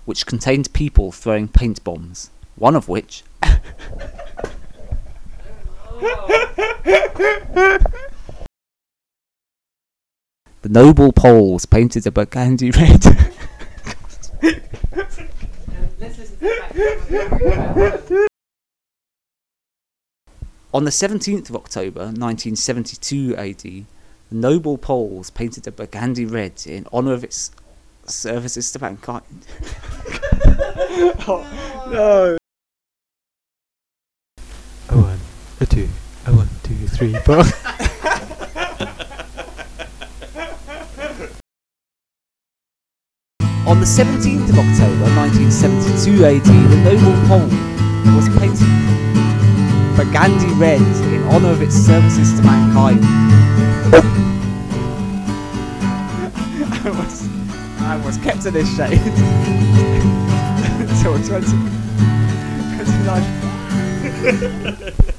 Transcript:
which contained people throwing paint bombs, one of which... The noble Poles painted a burgundy red... On the 17th of October 1972 AD, the noble Poles painted a burgundy red in honour of its services to mankind. Oh, no. A 1, a 2, a 1, 2, 3, 4. On the 17th of October 1972 AD, the noble Pole was painted burgundy red in honour of its services to mankind. I was kept in this shade until 2029.